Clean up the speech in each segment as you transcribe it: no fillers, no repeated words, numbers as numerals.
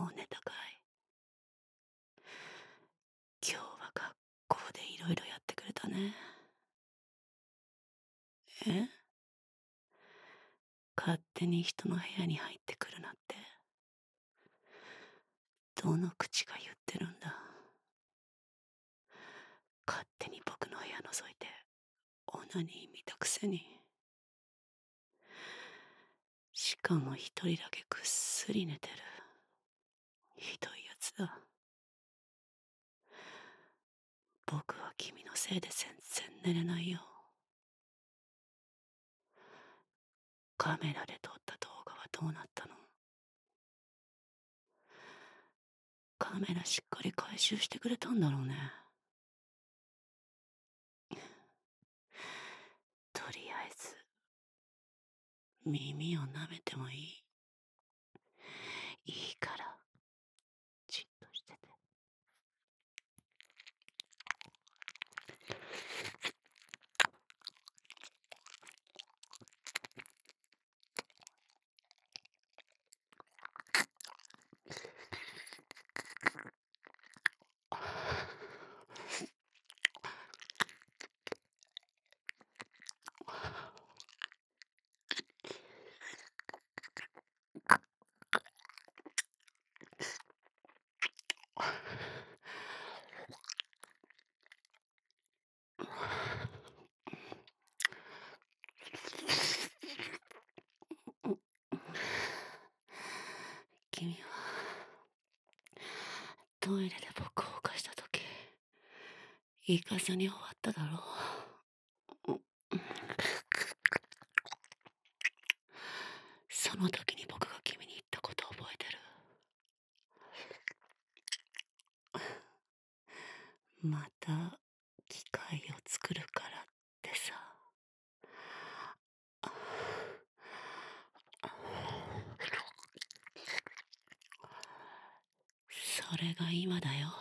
もう寝たかい？今日は学校でいろいろやってくれたね。え？勝手に人の部屋に入ってくるなって。どの口が言ってるんだ。勝手に僕の部屋覗いてオナニー見たくせに。しかも一人だけぐっすり寝てる。ひどいやつだ。僕は君のせいで全然寝れないよ。カメラで撮った動画はどうなったの？カメラしっかり回収してくれたんだろうね。とりあえず耳を舐めてもいい？いいからじっとしてて。君はトイレで僕を犯した時いかずに終わっただろう。その時に僕が君に言ったことを覚えてる？また機会を作るからってさ。それが今だよ。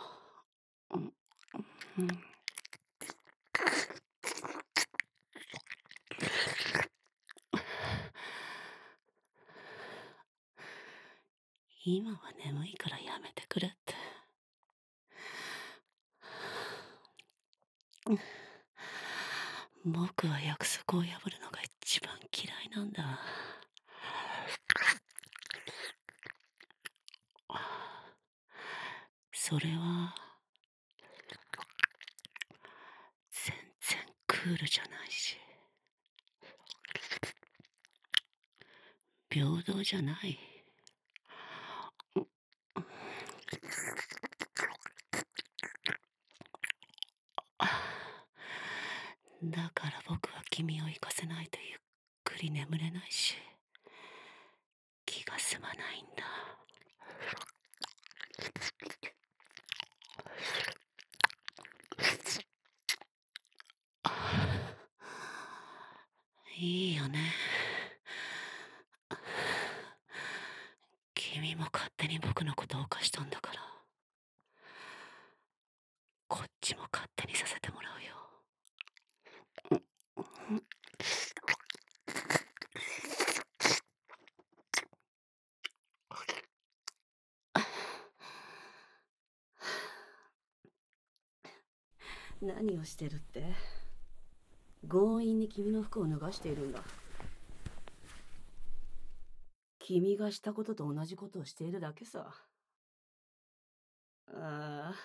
今は眠いからやめてくれって。僕は約束を破るのが一番嫌いなんだ。それは全然クールじゃないし平等じゃない。だから僕は君を行かせないとゆっくり眠れないし気が済まないんだ。いいよね。君も勝手に僕のことを犯したんだからこっちも勝手にさせてもらうよ。何をしてるって？強引に君の服を脱がしているんだ。君がしたことと同じことをしているだけさ。ああ、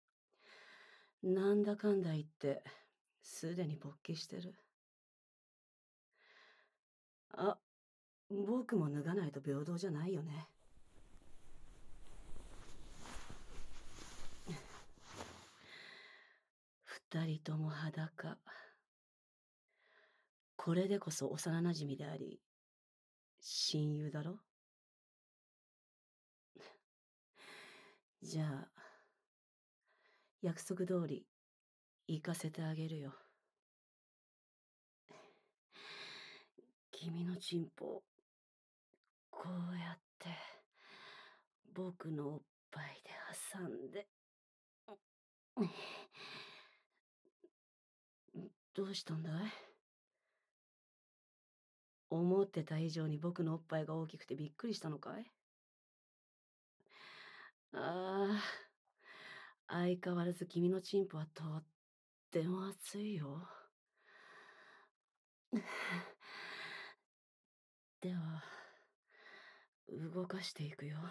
なんだかんだ言ってすでに勃起してる。あ、僕も脱がないと平等じゃないよね。二人とも裸。これでこそ幼なじみであり親友だろ。じゃあ約束通り行かせてあげるよ。君のチンポこうやって僕のおっぱいで挟んで。どうしたんだい？思ってた以上に僕のおっぱいが大きくてびっくりしたのかい？ ああ、相変わらず君のチンポはとっても熱いよ。では、動かしていくよ。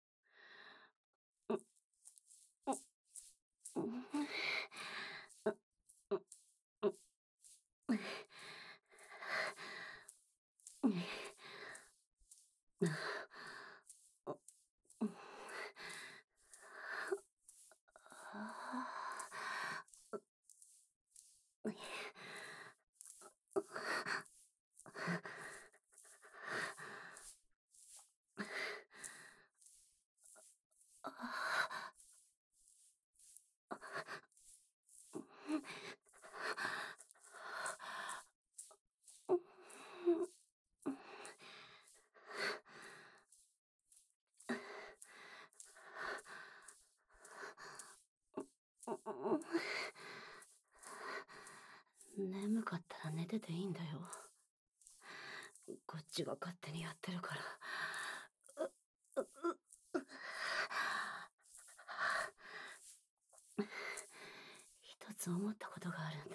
眠かったら寝てていいんだよ。こっちが勝手にやってるから。一つ思ったことがあるんだ。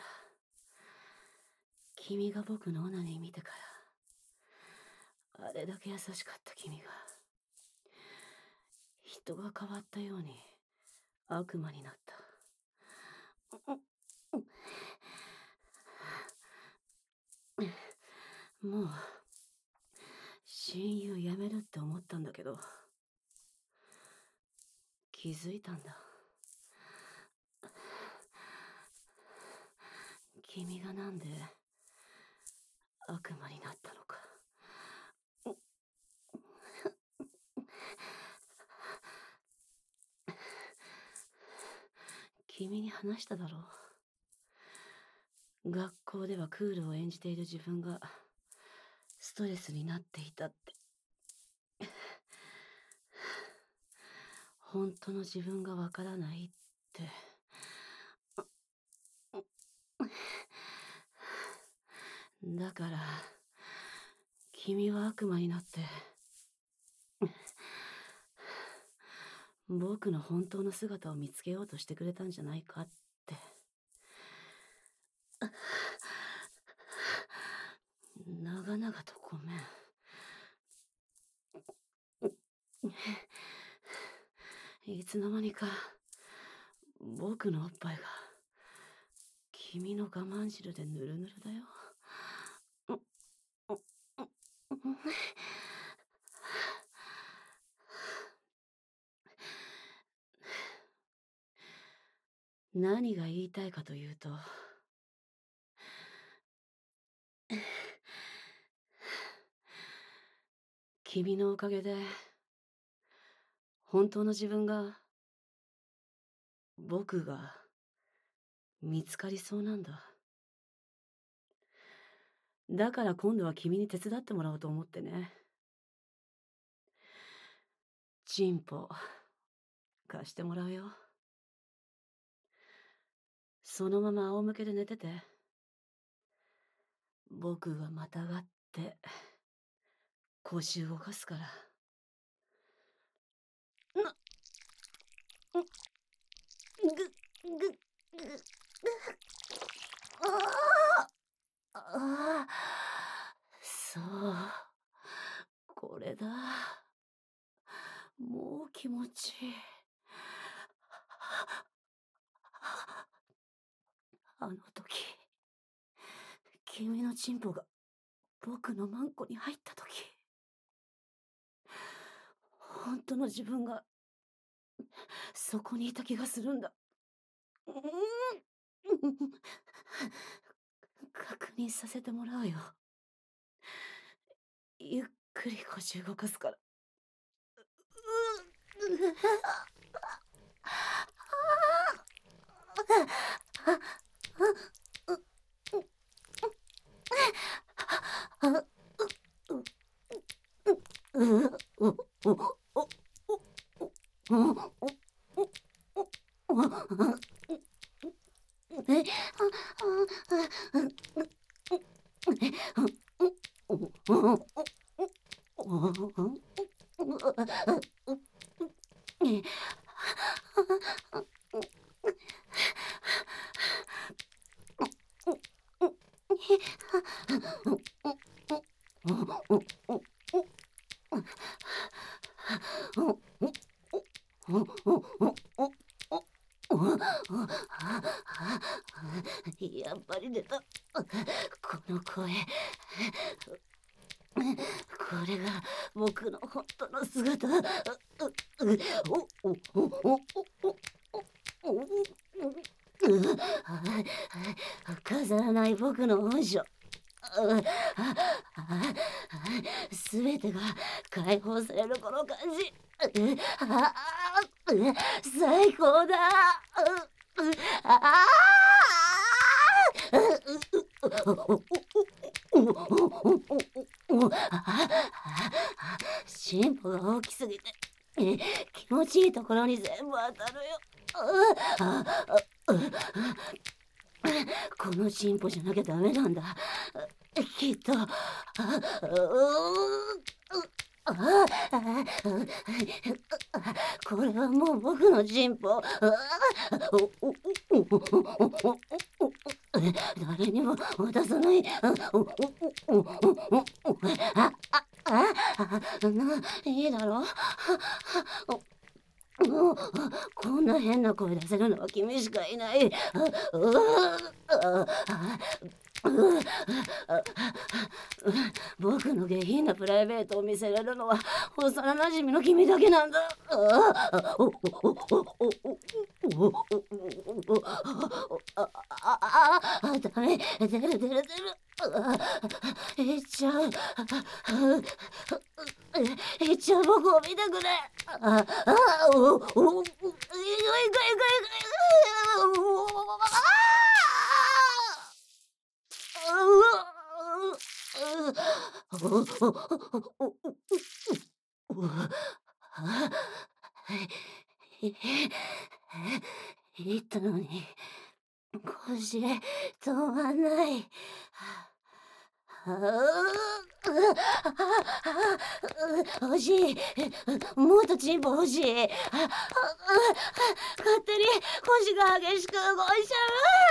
君が僕のオナニー見てから、あれだけ優しかった君が、人が変わったように悪魔になった。もう親友やめるって思ったんだけど、気づいたんだ。君がなんで悪魔になったのか。君に話しただろう。学校ではクールを演じている自分がストレスになっていたって。本当の自分がわからないって。だから君は悪魔になって僕の本当の姿を見つけようとしてくれたんじゃないかって。長々とごめん。いつの間にか僕のおっぱいが君の我慢汁でヌルヌルだよ。何が言いたいかというと、君のおかげで本当の自分が、僕が見つかりそうなんだ。だから今度は君に手伝ってもらおうと思ってね。チンポ貸してもらうよ。そのまま仰向けで寝てて。僕がまたがって腰動かすから。ぐぐぐああ、そう、これだ。もう気持ちいい。あの時、君のチンポが僕のマンコに入った時、本当の自分がそこにいた気がするんだ。確認させてもらうよ。ゆっくり腰動かすから。 やっぱり出た。この声。これが僕の本当の姿。飾らない僕の本性。すべてが解放されるこの感じ。最高だ。進歩が大きすぎて気持ちいいところに全部当たるよ。この進歩じゃなきゃダメなんだ。きっと。これはもう僕の進歩。誰にも渡さない。いいだろう。こんな変な声出せるのは君しかいない。僕の下品なプライベートを見せられるのは幼なじみの君だけなんだ。ダメ、出る。いっちゃう。僕を見てくれ。言ったのに腰止まんない。欲しい。もっとチンポ欲しい。勝手に腰が激しく動いちゃ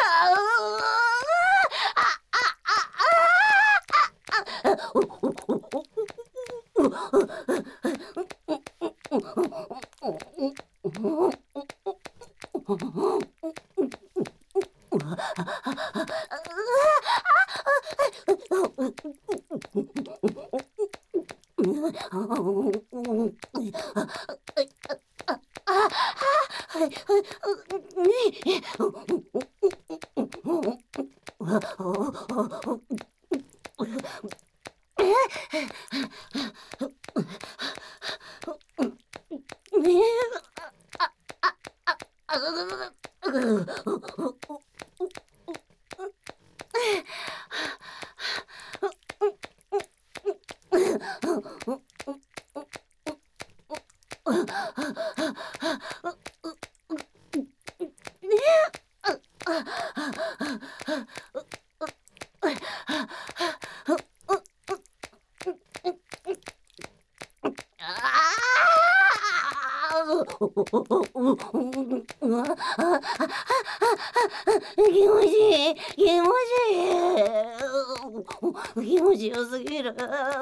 気持ちよすぎる。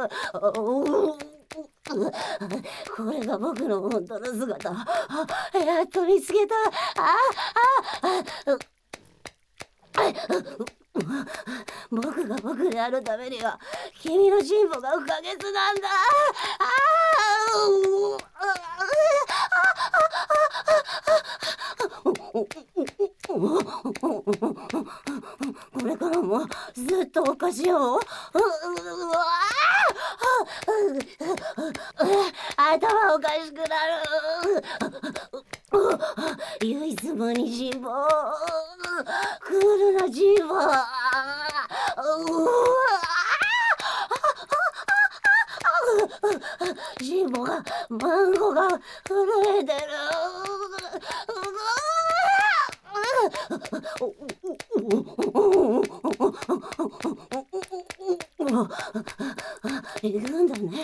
これが僕の本当の姿。やっと見つけた。僕が僕であるためには君の進歩が不可欠なんだ。これからもずっとお菓子を頭おかしくなる。唯一無二進歩、クールな進歩。進歩がマンゴが震えてる。行くんだね。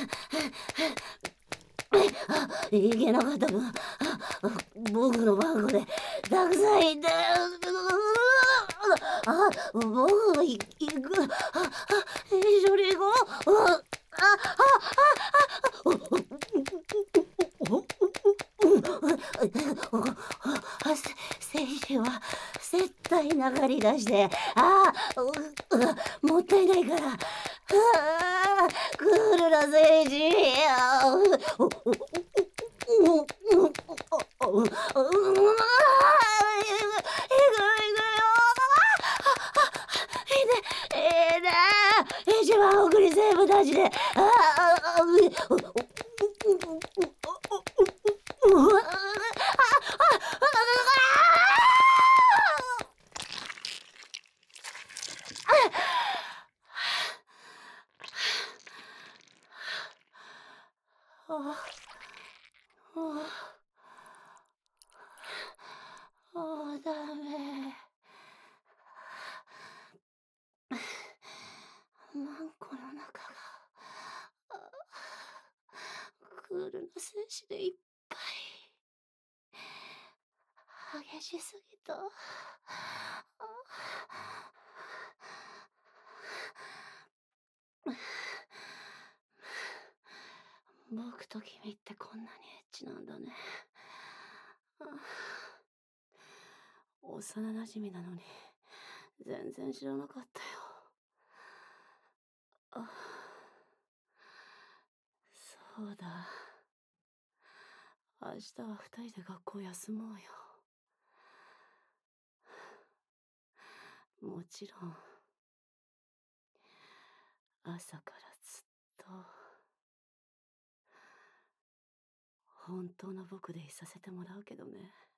いけなかった分、僕の番号でたくさんいて、僕が行く。一緒に行こう。 い上がりだして、もったいないから。クールな政治。一番送りセーブたちで。ダメ。マンコの中がクールな精子でいっぱい。激しすぎた。僕と君ってこんなにエッチなんだね。幼なじみなのに全然知らなかったよ。そうだ。明日は2人で学校休もうよ。もちろん朝からずっと本当の僕でいさせてもらうけどね。